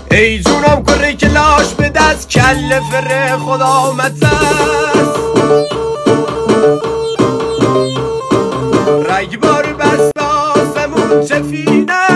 ای جونم کره کلاش به دست کل فر خدا متست رگبار بست آسمون چفینه